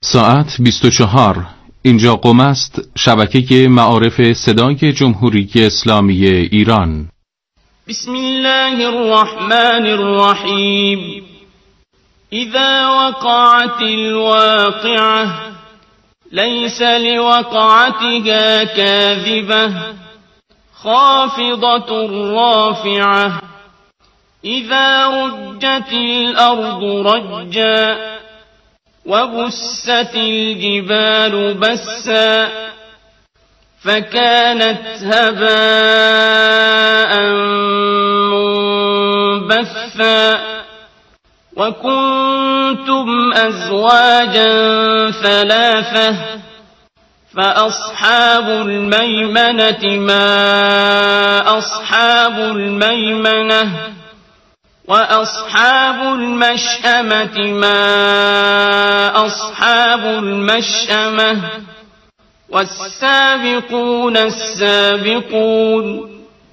ساعت 24. اینجا قم است، شبکه معارف صدای جمهوری اسلامی ایران. بسم الله الرحمن الرحیم. اذا وقعت الواقعة ليس لوقعتها كاذبة خافضة رافعة اذا رجت الأرض رجا وبست الجبال بسا فكانت هباء منبثا وكنتم أزواجا ثلاثة فأصحاب الميمنة ما أصحاب الميمنة وأصحاب المشأمة ما أصحاب المشأمة والسابقون السابقون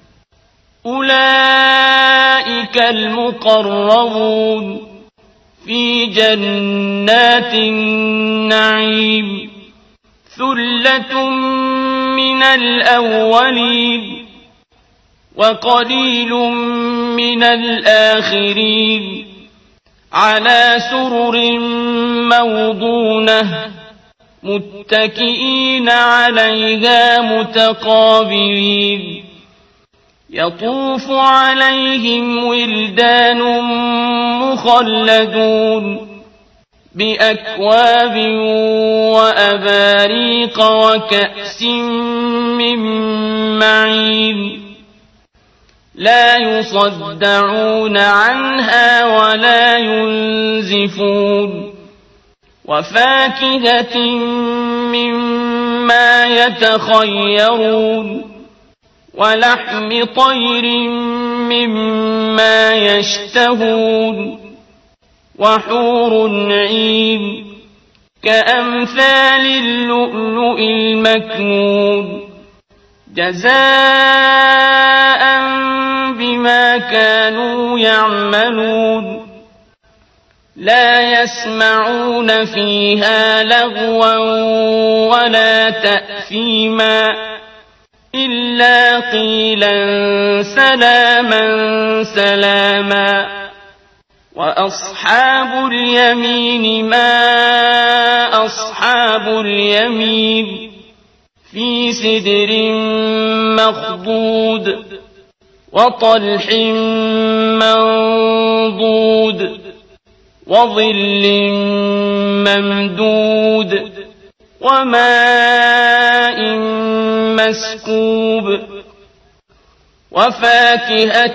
أولئك المقربون في جنات النعيم ثلة من الأولين وقليل من الآخرين على سرر موضونة متكئين عليها متقابلين يطوف عليهم ولدان مخلدون بأكواب وأباريق وكأس من معين لا يصدعون عنها ولا ينزفون وفاكهة مما يتخيرون ولحم طير مما يشتهون وحور عين كأمثال اللؤلؤ المكنون جزاء بما كانوا يعملون لا يسمعون فيها لغوا ولا تأثيما إلا قيلا سلاما سلاما وأصحاب اليمين ما أصحاب اليمين في سدر مخضود وطلح منضود وظل ممدود وماء مسكوب وفاكهة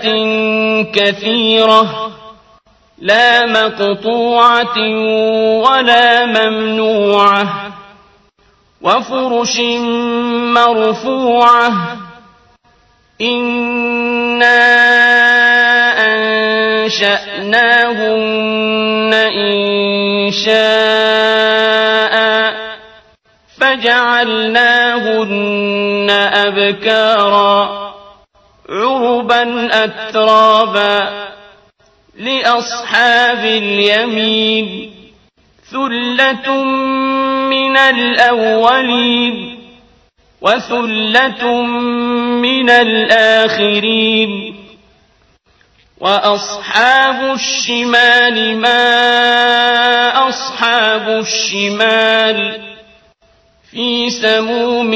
كثيرة لا مقطوعة ولا ممنوعة وفرش مرفوعة إنا أنشأناهن إنشاء فجعلناهن أبكارا عربا أترابا لأصحاب اليمين ثلة من الأولين وثلة من الآخرين وأصحاب الشمال ما أصحاب الشمال في سموم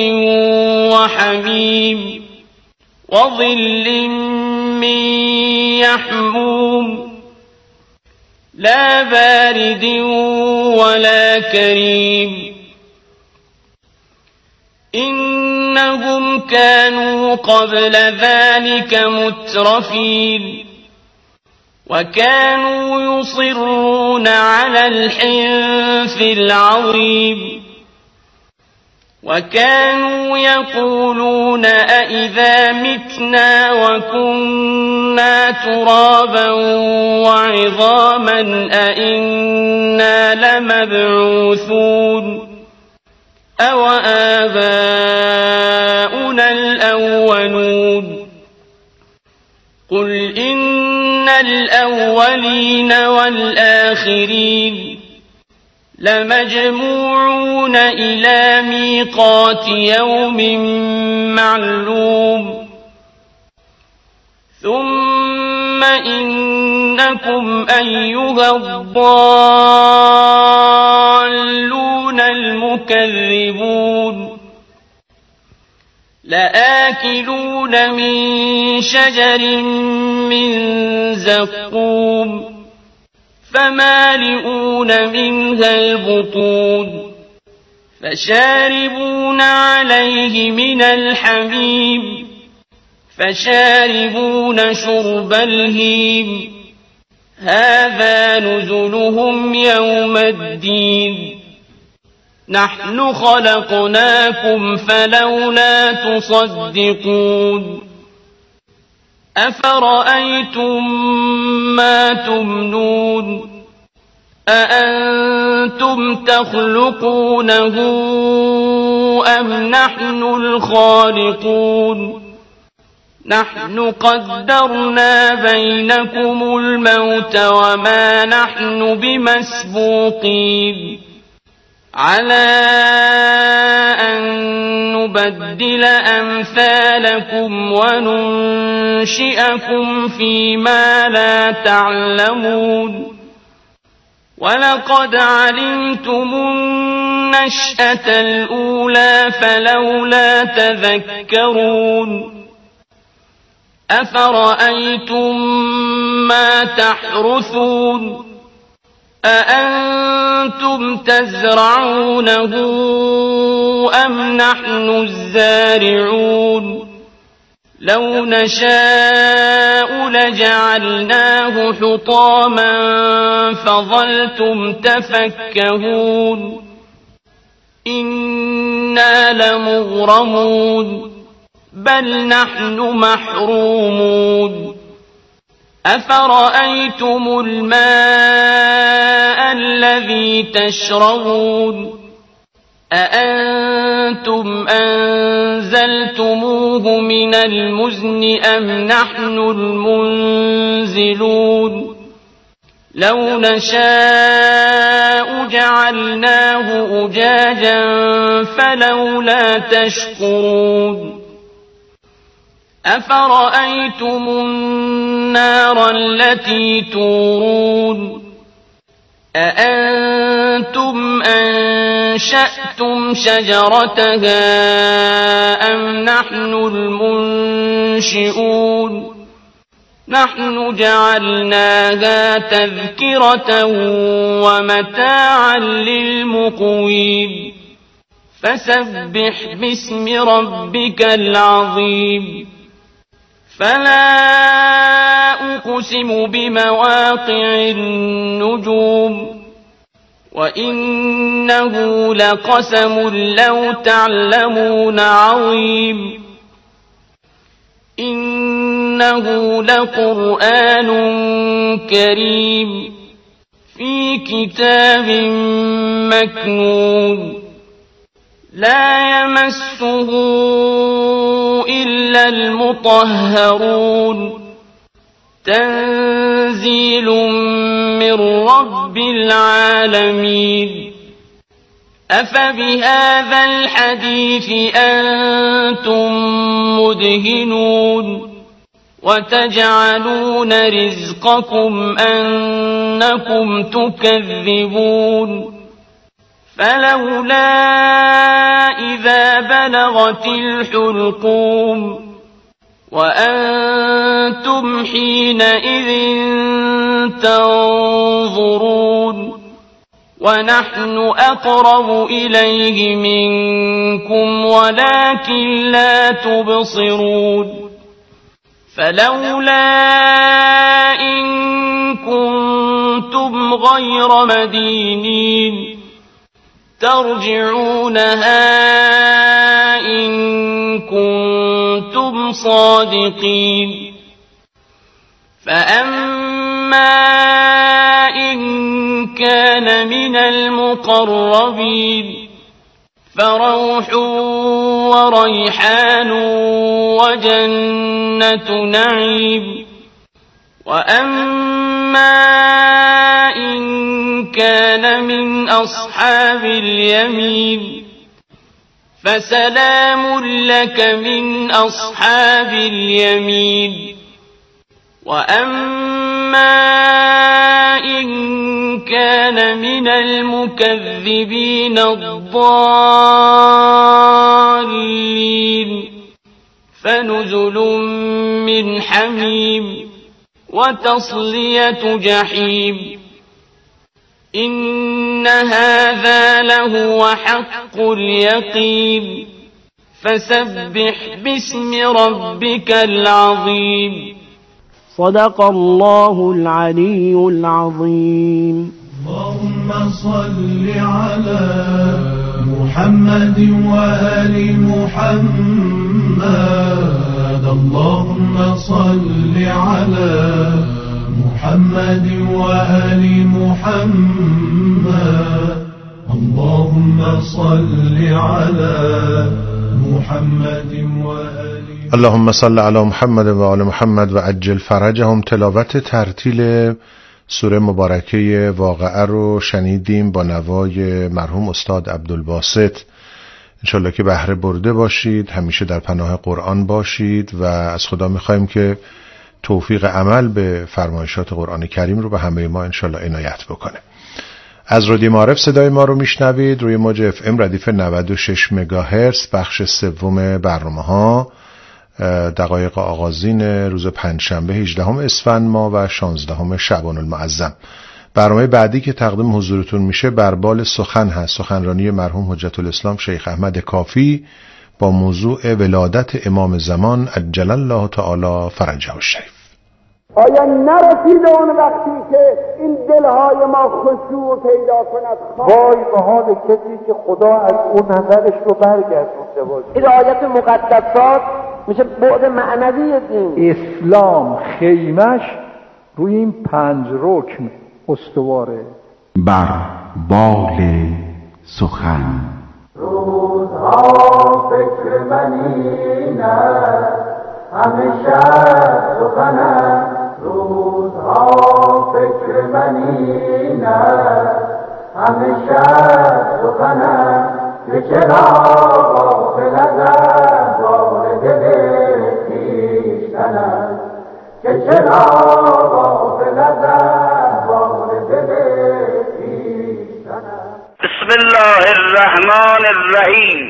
وحميم وظل من يحموم لا بارد ولا كريم إنهم كانوا قبل ذلك مترفين وكانوا يصرون على الحنث العظيم وكانوا يقولون أئذا متنا وكنا ترابا وعظاما أئنا لمبعوثون أو آباؤنا الأولون قل إن الأولين والآخرين لمجموعون إلى ميقات يوم معلوم ثم إنكم أيها الضالون المكذبون لآكلون من شجر من زقوم فمالئون منها البطون فشاربون عليه من الحميم فشاربون شرب الهيم هذا نزلهم يوم الدين نحن خلقناكم فلولا تصدقون أفرأيتم ما تمنون أأنتم تخلقونه أم نحن الخالقون نحن قدرنا بينكم الموت وما نحن بمسبوقين على أن نبدل أمثالكم وننشئكم فيما لا تعلمون ولقد علمتم النشأة الأولى فلولا تذكرون أفرأيتم ما تحرثون أأنتم تزرعونه أم نحن الزارعون لو نشاء لجعلناه حطاما فظلتم تفكهون إنا لمغرمون بل نحن محرومون أفرأيتم الماء الذي تشربون أأنتم أنزلتموه من المزن أم نحن المنزلون لو نشاء جعلناه أجاجا فلولا تشكرون أفرأيتم النار التي تورون أأنتم أنشأتم شجرتها أم نحن المنشئون نحن جعلناها تذكرة ومتاعا للمقوين فسبح باسم ربك العظيم فلا أقسم بمواقع النجوم وإنه لقسم لو تعلمون عظيم إنه لقرآن كريم في كتاب مكنون لا يمسه إلا المطهرون تنزيل من رب العالمين أفبهذا الحديث أنتم مدهنون وتجعلون رزقكم أنكم تكذبون فلولا إذا بلغت الحلقوم وأنتم حينئذ تنظرون ونحن أقرب إليه منكم ولكن لا تبصرون فلولا إن كنتم غير مدينين ترجعونها إن كنتم صادقين فأما إن كان من المقربين فروح وريحان وجنة نعيم وأما إن كان من أصحاب اليمين فسلام لك من أصحاب اليمين وأما إن كان من المكذبين الضالين فنزل من حميم وتصلية جحيم إن هذا لهو حق اليقين فسبح باسم ربك العظيم صدق الله العلي العظيم. اللهم صل على محمد وآل محمد. اللهم صل على محمد وآل محمد. اللهم صل على محمد وآل اللهم صل علی محمد و آل محمد و عجل فرجهم. تلاوت ترتیل سوره مبارکه واقعه رو شنیدیم با نوای مرحوم استاد عبدالباسط. انشالله که بهره برده باشید، همیشه در پناه قرآن باشید و از خدا میخوایم که توفیق عمل به فرمایشات قرآن کریم رو به همه ما انشالله عنایت بکنه. از رادیو معارف صدای ما رو میشنوید روی موج اف ام ردیف 96 مگاهرتز بخش سوم برنامه‌ها. دقایق آغازین روز پنجشنبه 18 اسفند ماه و 16 شعبان المعظم. برنامه بعدی که تقدیم حضورتون میشه بربال سخن هست، سخنرانی مرحوم حجت الاسلام شیخ احمد کافی با موضوع ولادت امام زمان عجل الله تعالی فرجه الشریف. آیا نرسیده اون وقتی که این دلهای ما خشوع پیدا کند؟ وای به حال کسی که خدا از اون نظرش رو برگردونده باشه. این آیت مقدسات میشه بعد معنوی دین. اسلام خیمش روی این 5 رکن استواره. بر بال سخن روزها فکر منینه همیشه سخنه. روزها فکر منینه همیشه سخنه. که چرا غافل از احوال دل خویشتن، که چرا غافل از احوال دل خویشتن. بسم الله الرحمن الرحیم.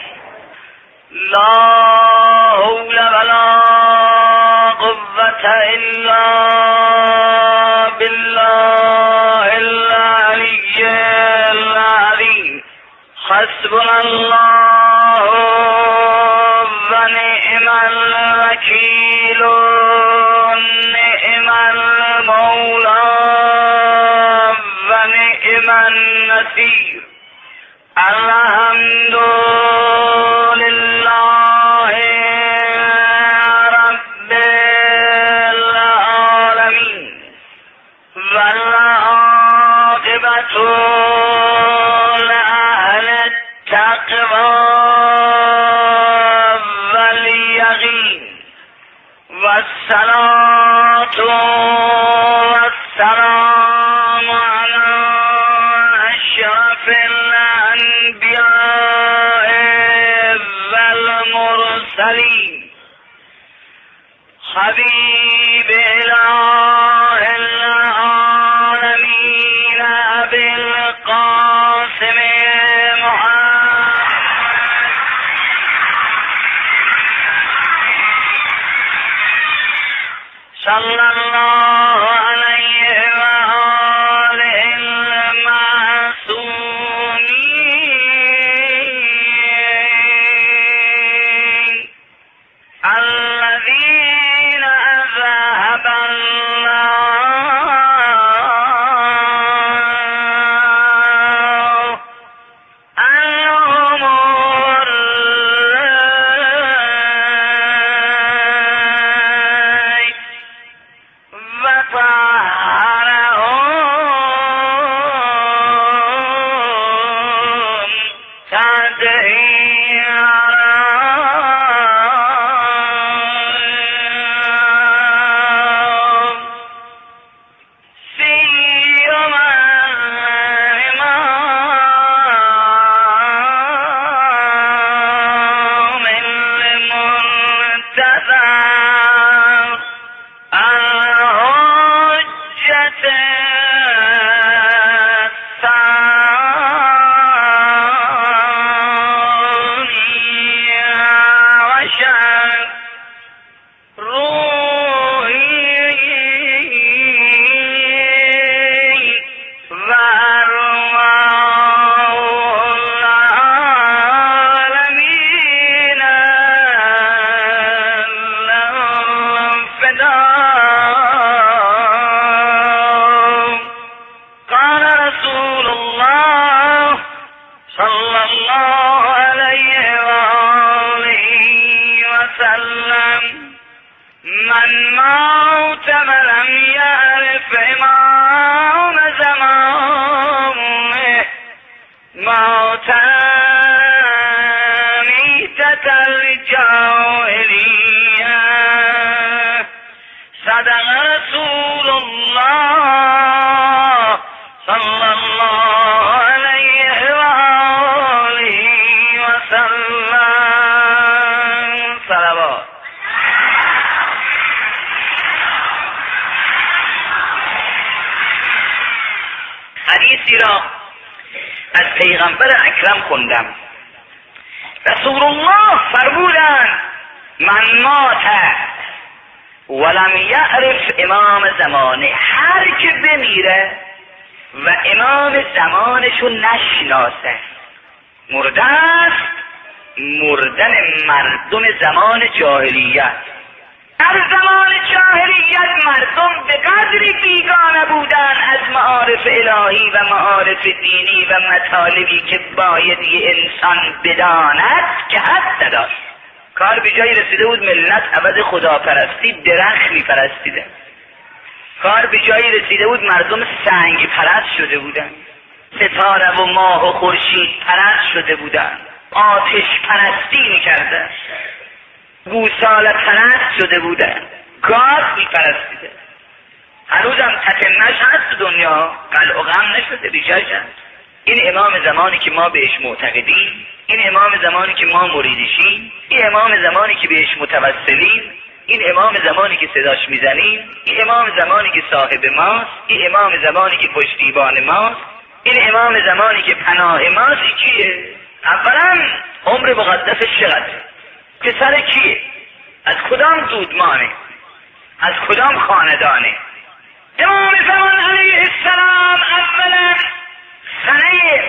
لا حول ولا قوة الا بالله العلی العظیم. حسبنا الله و نعم الوکیل نعم المولا و نعم النصیر. الحمد لله رب العالمین و العاقبة لأهل التقوى والیقین و الصلاة والسلام علی اشرف الانبیاء والمرسلین حبیب اله العالمین ابی القاسم محمد صلی الله علیه و آله المعصومین الذین اذهب الله عنهم الرجس و من مات ولم یعرف امام زمانه مات میتة الجاهلیه صدق رسول الله صلی الله علیه و آله و سلم. صلوات. حدیثی را از پیغمبر اکرم خوندم. رسول الله فرمودند من مات ولم یعرف امام زمانه، هر که بمیره و امام زمانشو نشناسه مرده است، مردن مردم زمان جاهلیت. در زمان جاهلیت مردم به قدری بیگانه بودن از معارف الهی و معارف دینی و مطالبی که باید یه انسان بداند که حد نداشت. کار به جایی رسیده بود ملت عوض خداپرستی درخت میپرستیدن. کار به جایی رسیده بود مردم سنگ پرست شده بودن، ستاره و ماه و خورشید پرست شده بودن، آتش پرستی میکردن، گوساله پرست شده بودن، گاز میپرستیدن. هنوزم تتمش هست دنیا، قلع و غم نشده، ریشش هست. این امام زمانی که ما بهش معتقدیم، این امام زمانی که ما مریدشیم، این امام زمانی که بهش متوسلیم، این امام زمانی که صداش میزنیم، این امام زمانی که صاحب ماست، این امام زمانی که پشتیبان ماست، این امام زمانی که پناه ماست. این کیه؟ اولا عمر مقدسش چقدره؟ پسر کیه؟ از کدام دودمانه؟ از کدام خاندانه؟ امام زمان علیه السلام اولا سنه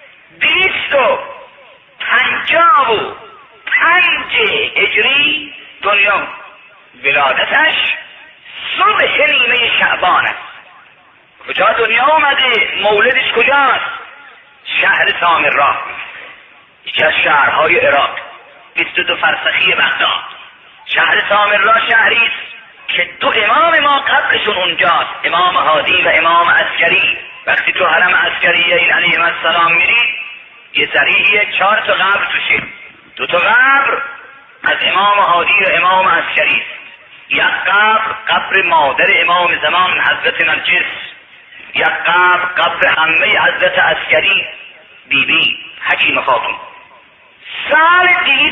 255 هجری دنیا، ولادتش صبح نیمه شعبان است. کجا دنیا آمده؟ مولدش کجاست؟ شهر سامرا، یکی از شهرهای عراق، 22 فرسخی بغداد. شهر سامرا شهری است که دو امام ما قبلشون اونجاست، امام هادی و امام عسکری. وقتی تو حرم عسکریه این علیهم السلام میری، یه ذریعه 4 تا قبر توشه. 2 تا قبر از امام هادی و امام عسکری است. یک قبر مادر امام زمان حضرت نرجس، یک قبر همه حضرت عسکری بیبی حکیم خاتون. سال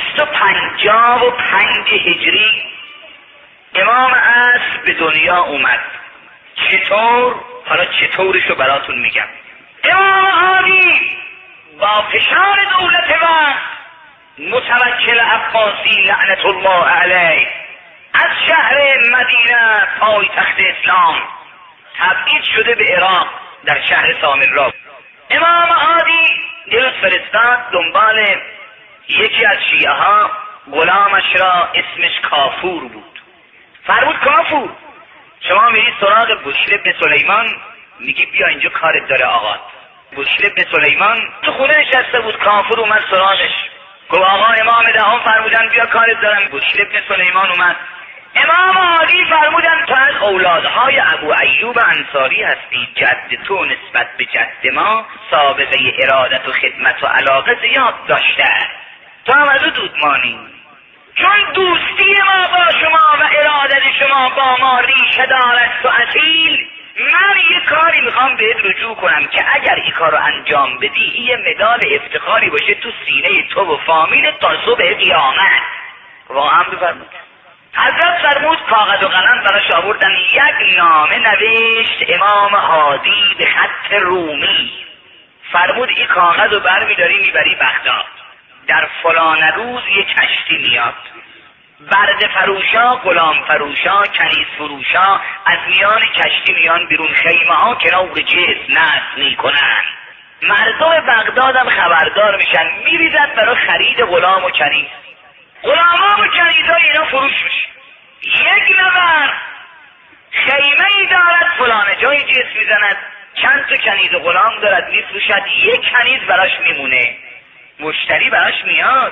255 هجری امام عصر به دنیا اومد. چطور؟ حالا چطورشو براتون میگم. امام هادی با فشار دولت وقت متوکل عباسی لعنت الله علیه از شهر مدینه پایتخت اسلام تبعید شده به عراق در شهر سامرا. امام هادی دلش فرستاد دنبال یکی از شیعه ها، غلامش را اسمش کافور بود. فرمود کافور شما میری سراغ بشر بن سلیمان، میگی بیا اینجا کارت داره آقا. بشر بن سلیمان تو خونه نشسته بود، کافور اومد سراغش، گفت آقا امام دهم فرمودن بیا کارت دارم. بشر بن سلیمان اومد. امام عالی فرمودن تو از اولادهای ابو ایوب انصاری هستی، جد تو نسبت به جد ما سابقه ارادت و خدمت و علاقه زیاد داشته، تو هم از او دودمانی. چون دوستی ما با شما و ارادت شما با ما ریشه دارد و اصیل، من یه کاری میخوام بهت رجوع کنم که اگر این کار رو انجام بدی یه مدال افتخاری باشه تو سینه تو و فامیلت تا صبح قیامت. واقعا بفرمود. حضرت فرمود کاغذ و قلم براش آوردن، یک نامه نوشت امام هادی به خط رومی. فرمود این کاغذ رو برمیداری میبری بغداد، در فلان روز یه کشتی میاد، برده فروشا، غلام فروشا، کنیز فروشا از میان کشتی میان بیرون، خیمه ها کنار جسم نصب میکنن. مردم بغداد هم خبردار میشن، میریزن برای خرید غلام و کنیز. غلامان و کنیزای اینا فروش میشه. یک نفر خیمه ای دارد فلان جای جسم میزند، چند تا کنیز و غلام دارد میفروشد، یک کنیز براش میمونه. مشتری براش میاد،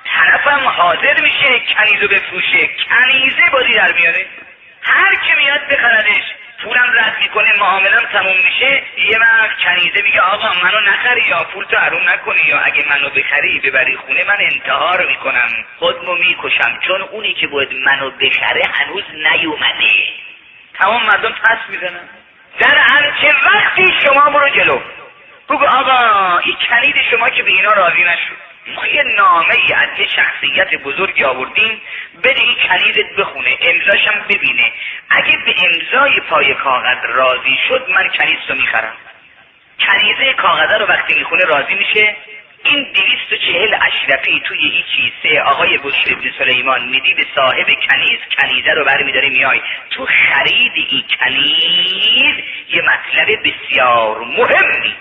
طرفم حاضر میشه کنیزو بفروشه، کنیزه بازی در میاره. هر کی میاد بخردش پولم رد میکنه، معاملم تموم میشه، یه وقت کنیزه میگه آقا منو نخری یا پول تو حروم نکنی، یا اگه منو بخری ببری خونه من انتحار میکنم، خودمو میکشم، چون اونی که باید منو بخره هنوز نیومده. تمام مردم پس میزنن. در همچه وقتی شما برو جلو بگو آقا این کنید شما که به اینا راضی نشد، ما یه نامه ای از یه شخصیت بزرگی آوردیم، بده این کنیدت بخونه، امضاشم ببینه، اگه به امضای پای کاغذ راضی شد من کنیزتو میخرم. کنیزه کاغذه رو وقتی میخونه راضی میشه، این 240 اشرفی توی این کیسه آقای بشیر بن سلیمان میدی به صاحب کنیز، کنیزه رو برمیداره میای تو خرید این کنیز یه مطلب بسیار مهمی.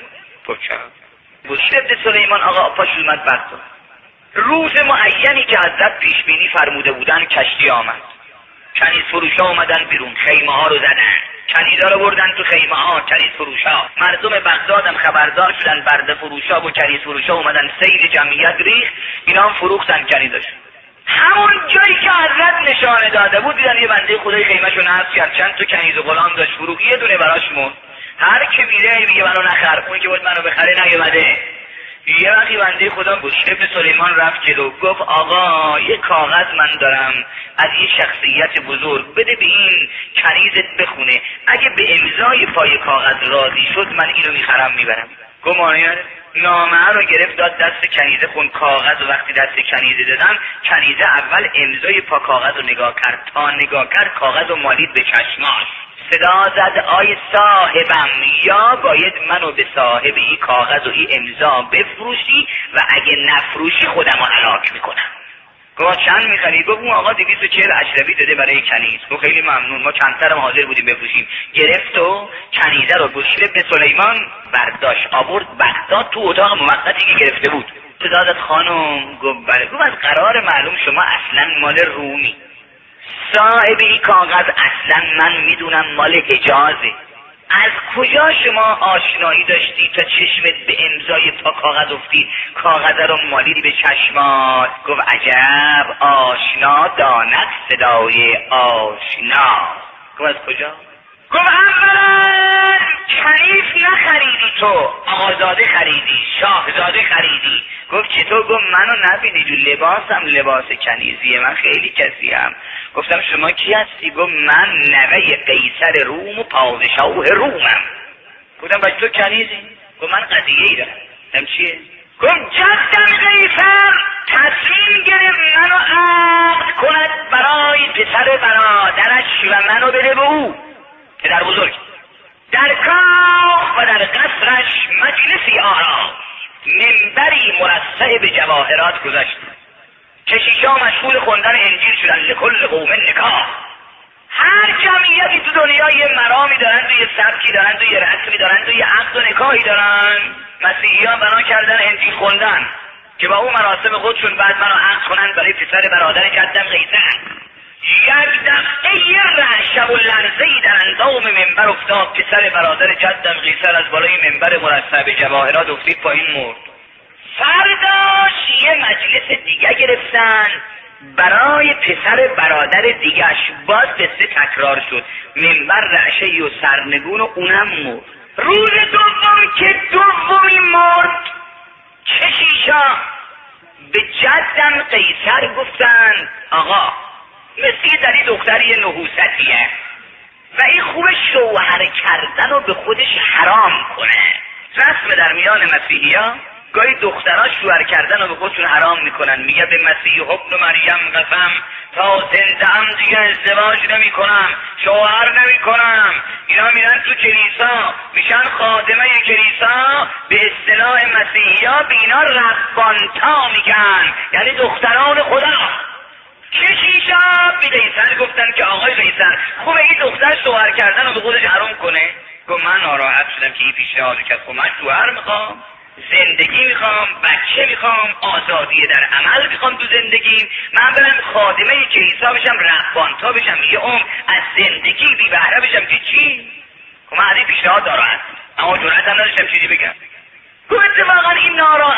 بشیر بن سلیمان آقا پاش اومد بردار. روز معینی که حضرت پیش بینی فرموده بودن کشتی آمد، کنیز فروشا اومدن بیرون، خیمه ها رو زدن، کنیزا رو بردن تو خیمه ها، کنیز فروشا. مردم بغداد هم خبردار شدن، برده فروشا و کنیز فروشا اومدن، سیل جمعیت ریخت، اینا هم فروختن کنیزاش. همون جایی که حضرت نشانه داده بود دیدن یه بنده خدای خیمه‌شو نصب کرد، چند تا کنیز و غلام داشت فروخت، یه دونه براش موند. هر کی میره میگه منو نخر، اون که بود منو بخره نیومده. یه وقتی بنده خدا بشیر بن سلیمان رفت جلو، گفت آقا یه کاغذ من دارم از یه شخصیت بزرگ، بده به این کنیزت بخونه، اگه به امضای پای کاغذ راضی شد من اینو میخرم میبرم. گمانیان نامه رو گرفت داد دست کنیزه، خون کاغذ و وقتی دست کنیزه دادن، کنیزه اول امضای پا کاغذ رو نگاه کرد، تا نگاه کرد کاغذ رو مالید به چشماش، صدا زد آی صاحبم، یا باید منو به صاحب این کاغذ و این امضا بفروشی و اگه نفروشی خودم رو هلاک میکنم. گفت چند میخری؟ گفت اون آقا 240 اشرفی داده برای کنیز. گفت خیلی ممنون، ما چندترم حاضر بودیم بفروشیم. گرفت و کنیزه رو بشیر بن سلیمان برداشت آورد بغداد تو اتاق موقتی که گرفته بود. صدا خانم گفت بله. گفت از قرار معلوم شما اصلا مال رومی، صاحب این کاغذ اصلا من میدونم مال حجازه، از کجا شما آشنایی داشتی تا چشمت به امضای پا کاغذ افتید، کاغذ رو مالیدی به چشمات؟ گفت عجب آشنا داند صدای آشنا. گفت از کجا؟ گفت اولا کنیز نخریدی تو، آزاده خریدی، شاهزاده خریدی. گفت چطور؟ گفت منو نبینی جو لباسم لباس کنیزیه، من خیلی کسیم. گفتم شما کی هستی؟ گفت من نوه قیصر روم و پادشاه رومم. گفتم بچه تو کنیزی؟ گفت من قضیه ای دارم. گفتم چیه؟ گفت جدم قیصر تصمیم گرفت منو عقد کند برای پسر برادرش و منو بده به او، پدر بزرگ. در کاخ و در قصرش مجلسی آرام، منبری مرصع به جواهرات گذاشت، کشیشا مشغول خوندن انجیل شدن، لکل قوم نکاح. هر جمعیتی تو دنیا یه مرامی دارن، یه سبکی دارن، یه رسمی دارن، یه عقد و نکاحی دارن. مسیحیان بنا کردن انجیل خوندن که با اون مراسم خودشون بعد منو عقد کنن برای پسر برادر جدم قیصر. یک دفعه یه رعشب و لرزه‌ای در اندام منبر افتاد، پسر برادر جدم قیصر از بالای منبر مرصع به جواهرات افتید پایین مرد. فرداش یه مجلس دیگه گرفتن برای پسر برادر دیگهش، باز قصه تکرار شد، منبر رعشه و سرنگون و اونم مرد. روز دوم که دومی مرد، کشیشا به جدم قیصر گفتن آقا مثل در این دختر یه نحوستیه و این خوب شوهر کردن رو به خودش حرام کنه. رسم در میان مسیحی ها گاهی دخترها شوهر کردن رو به خودشون حرام میکنن، میگه به مسیح ابن مریم قسم تا زنده‌ام دیگه ازدواج نمی کنم، شوهر نمی کنم. اینا میرن تو کلیسا میشن خادمه کلیسا، به اصطلاح مسیحی ها به اینا ربانتا میگن، یعنی دختران خدا. کشیشا به قیصر گفتن که آقای قیصر خوبه این دختر شوهر کردن رو به خودش حرام کنه؟ گفت من ناراحت شدم که این پیشنهاد کرد، خب من شوهر میخوام، زندگی میخوام، بچه میخوام، آزادی در عمل میخوام تو زندگیم، من برم خادمه کلیسا بشم، رهبانتا بشم، یه عمر از زندگی بی بهره بشم که چی؟ خب من از این پیشنهاد ناراحت، اما جرأت هم نداشتم چیزی بگم. گفت اتفاقا این ناراحتی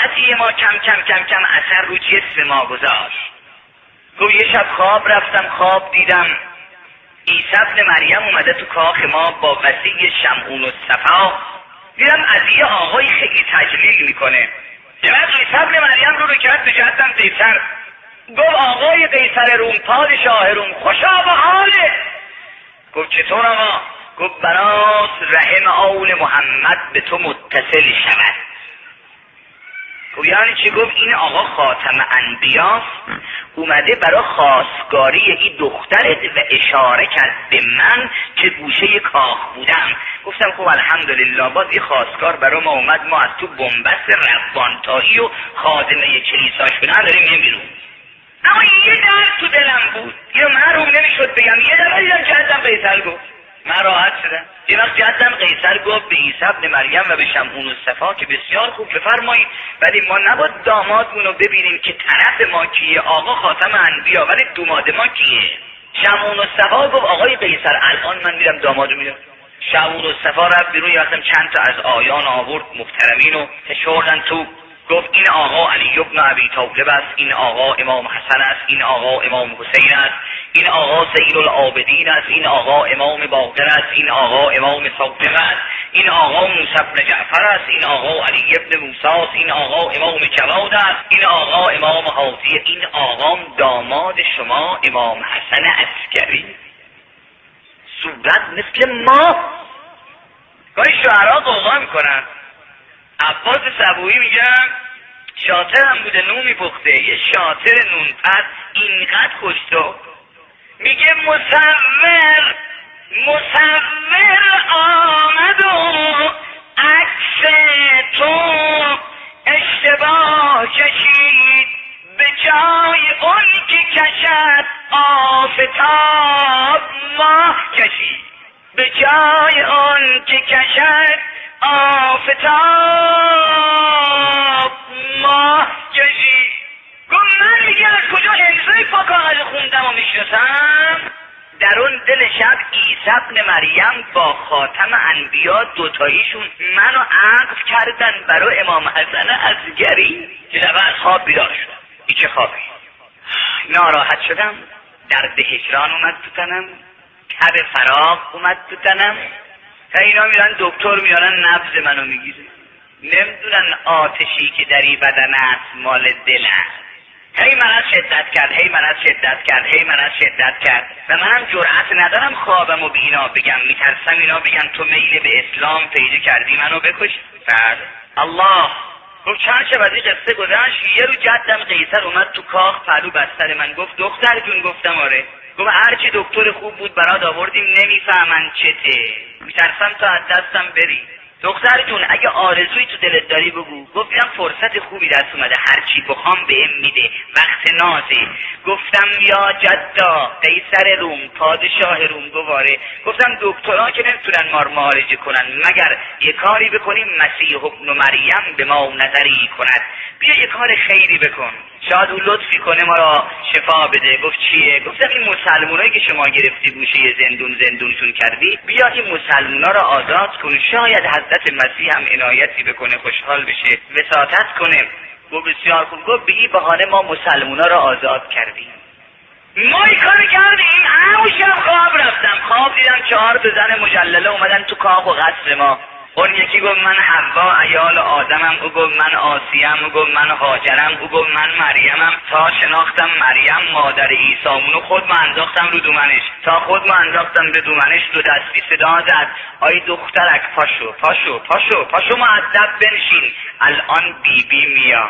ما کم کم کم کم اثر رو جسم ما گذاشت. گفت یه شب خواب رفتم، خواب دیدم عیسی ابن مریم اومده تو کاخ ما با وسیع شمعون و صفا. دیدم از یه آقای خیلی تجلیل میکنه. جناب عیسی ابن مریم رو کرد به جهتم قیصر. گفت آقای قیصر روم، پادشاه روم، خوشا به حاله. گفت چطور آقا؟ گفت بناس رحم آل محمد به تو متصل شود. گفت یعنی چی؟ گفت این آقا خاتم انبیاست، اومده برای خواستگاری این دخترت و اشاره کرد به من که گوشه کاخ بودم. گفتم خب الحمدلله، باز یه خواستگار برای ما اومد، ما از تو بنبست ربانتایی و خادمه کلیسا شدن داریم میریم بیرون. اما یه درد تو دلم بود، اینو محروم نمیشد بگم. یه دفعه دیدم جدم قیصر گفت، من راحت شدم. یه وقت جدم قیصر گفت به عیسی ابن مریم و به شمعون و صفا که بسیار خوب بفرمایید، ولی ما نباید دامادمون رو ببینیم که طرف ما کیه. آقا خاتم انبیا، ولی دوماد ما کیه؟ شمعون و صفا گفت آقای قیصر الان من میرم دامادو میرم. شمعون و صفا رفت بیرون، یه وقتم چند تا از آیان آورد محترمین رو فشردن تو. گفت این آقا علی ابن ابی طالب است، این آقا امام حسن است، این آقا امام حسین است، این آقا سید العابدین است، این آقا امام باقر است، این آقا امام صادق است، این آقا موسی بن جعفر است، این آقا علی ابن موسی است، این آقا امام جواد است، این آقا امام حاضی، این آقا داماد شما امام حسن عسکری. صورت مثل ما. گاهی شعرها قوقا میکنن. عباس صبوحی میگم شاطر هم بوده، نون میپخته. یه شاطر نونپز اینقدر خوشتو میگه مصور آمد و عکس تو اشتباه کشید، به جای اون که کشد آفتاب ماه کشید، به جای اون که کشد آفتاب ماه کشید. گفت من میگه از کجا حفظه پا کاغذ خوندم و میشناسم؟ در اون دل شب عیسی ابن مریم با خاتم انبیا دوتاییشون منو عقد کردن برای امام حسن عسکری. که شب از خواب بیدار شدم. این چه خوابی؟ ناراحت شدم، درد هجران اومد تو تنم، تب فراق اومد تو تنم. تا اینا میرن دکتر میارن نبض منو میگیره، نمیدونن آتشی که در این بدن است مال دل است. هی مرض شدت کرد و منم جرأت ندارم خوابمو به اینا بگم، میترسم اینا بگن تو میل به اسلام پیدا کردی منو بکش. بعد الله گفت چند شب از این قصه گذشت. یه رو جدم قیصر اومد تو کاخ پهلو بستر من. گفت دختر جون. گفتم آره. گفت هرچی دکتر خوب بود برات آوردیم، نمیفهمن چته، میترسم تا از دستم بری. دختر جون اگه آرزوی تو دلت داری بگو. گفتم فرصت خوبی دست اومده، هرچی بخوام بهم میده، وقت نازه. گفتم یا جدا قیصر روم، پادشاه روم گواره. گفتم دکترها که نمیتونن ما رو معالجه کنن، مگر یه کاری بکنیم مسیح ابن مریم به ما نظری کند. بیا یه کار خیری بکن، شاید او لطفی کنه ما را شفا بده. گفت چیه؟ گفتم این مسلمونایی که شما گرفتی گوشه زندونشون کردی، بیا این مسلمونا را آزاد کن، شاید حضرت مسیح هم عنایتی بکنه، خوشحال بشه، وساطت کنه. گفت بسیار خوب. گفت به این بهانه ما مسلمونا را آزاد کردیم. ما این کار کردیم. همون شب خواب رفتم، خواب دیدم 4 زن مجلله اومدن تو کاخ و قصر ما. اون یکی گفت من حوا عیال آدمم، او گفت من آسیم، او گفت من هاجرم، او گفت من مریمم. تا شناختم مریم مادر عیسامونو خود ما انداختم رو دومنش. تا خود ما انداختم به دومنش 2 دستی صدا زد آی دخترک پاشو مؤدب بنشین، الان بی بی میاد.